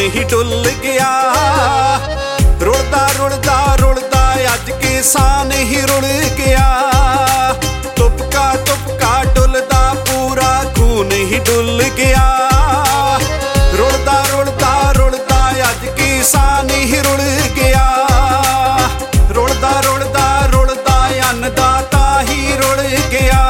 ਹੀ ਡੁੱਲ ਗਿਆ। ਰੁਲਦਾ ਰੁਲਦਾ ਰੁਲਦਾ ਅੱਜ ਕਿਸਾਨ ਹੀ ਰੁਲ ਗਿਆ। ਤੁਪਕਾ ਤੁਪਕਾ ਡੁੱਲਦਾ ਪੂਰਾ ਖੂਨ ਹੀ ਡੁੱਲ ਗਿਆ। ਰੁਲਦਾ ਰੁਲਦਾ ਰੁਲਦਾ ਅੱਜ ਕਿਸਾਨ ਹੀ ਰੁਲ ਗਿਆ। ਰੁਲਦਾ ਰੁਲਦਾ ਰੁਲਦਾ ਅੰਨਦਾਤਾ ਹੀ ਰੁਲ ਗਿਆ।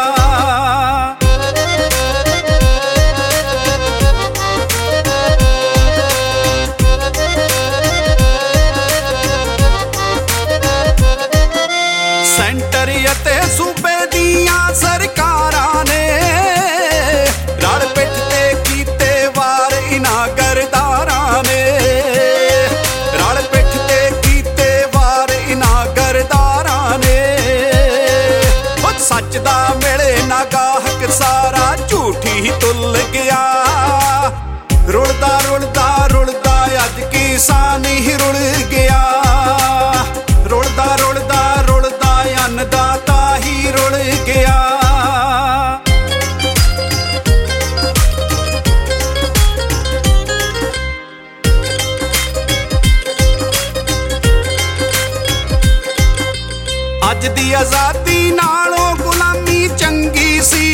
ਸੈਂਟਰ ਅਤੇ ਸੂਬੇ ਦੀਆਂ ਸਰਕਾਰਾਂ ਨੇ ਰਲ ਪਿੱਠ ਤੇ ਕੀਤੇ ਵਾਰ ਇਨ੍ਹਾਂ ਗਰਦਾਰਾਂ ਨੇ। ਰਲ ਪਿੱਠ ਤੇ ਕੀਤੇ ਵਾਰ ਇਨ੍ਹਾਂ ਗਰਦਾਰਾਂ ਨੇ। ਉਹ ਸੱਚ ਦਾ ਮਿਲੇ ਨਾ ਗਾਹਕ ਸਾਰਾ ਝੂਠ ਹੀ ਤੁੱਲ ਗਿਆ। ਰੁਲਦਾ ਰੁਲਦਾ ਰੁਲਦਾ ਅੱਜ ਕਿਸਾਨ ਹੀ ਰੁਲ ਗਿਆ। ਰੁਲਦਾ ਰੁਲਦਾ ਰੁਲਦਾ ਅੰਨਦਾਤਾ ਹੀ ਰੁਲ ਗਿਆ। ਅੱਜ ਦੀ ਆਜ਼ਾਦੀ ਨਾਲੋਂ ਗੁਲਾਮੀ ਚੰਗੀ ਸੀ।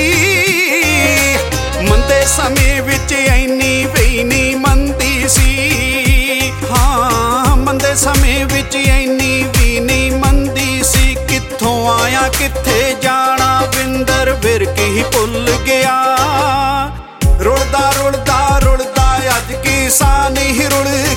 ਮੰਦੇ ਸਮੇਂ ਵਿੱਚ ਇੰਨੀ ਵੀ ਨਹੀਂ ਮੰਦੀ ਸੀ। ਹਾਂ ਮੰਦੇ ਸਮੇਂ ਵਿੱਚ ਇੰਨੀ ਵੀ ਨਹੀਂ ਮੰਦੀ ਸੀ। ਕਿੱਥੋਂ ਆਇਆ ਕਿੱਥੇ ਜਾਣਾ ਵਿੰਦਰ ਵਿਰਕ ਹੀ ਭੁੱਲ ਗਿਆ। ਰੁਲਦਾ ਰੁਲਦਾ ਰੁਲਦਾ ਅੱਜ ਕਿਸਾਨ ਹੀ ਰੁਲ